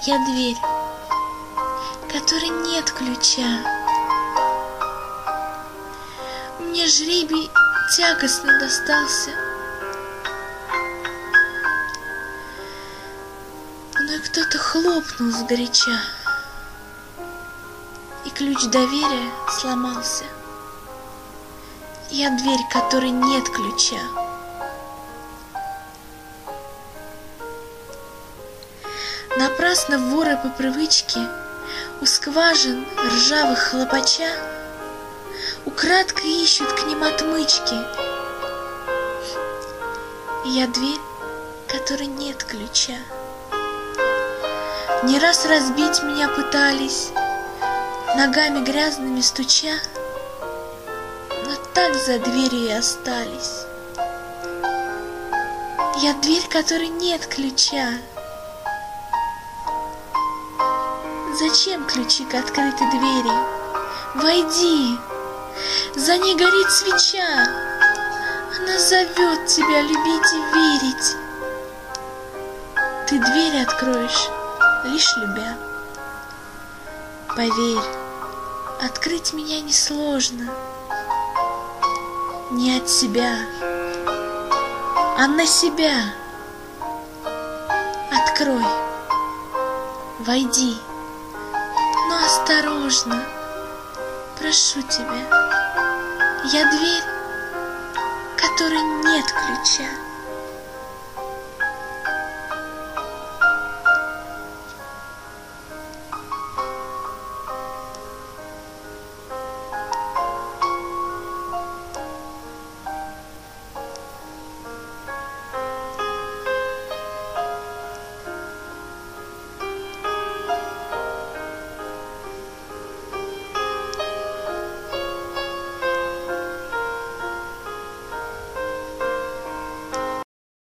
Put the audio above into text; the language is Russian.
Я дверь, которой нет ключа. Мне жребий тягостно достался, но кто-то хлопнул сгоряча, и ключ доверия сломался. Я дверь, которой нет ключа. Напрасно воры по привычке у скважин ржавых хлопача украдкой ищут к ним отмычки. Я дверь, которой нет ключа. Не раз разбить меня пытались, ногами грязными стуча, но так за дверью и остались. Я дверь, которой нет ключа. Зачем ключи к открытой двери? Войди, за ней горит свеча, она зовет тебя любить и верить. Ты дверь откроешь, лишь любя. Поверь, открыть меня несложно, не от себя, а на себя. Открой, войди, но осторожно, прошу тебя. Я дверь, которой нет ключа.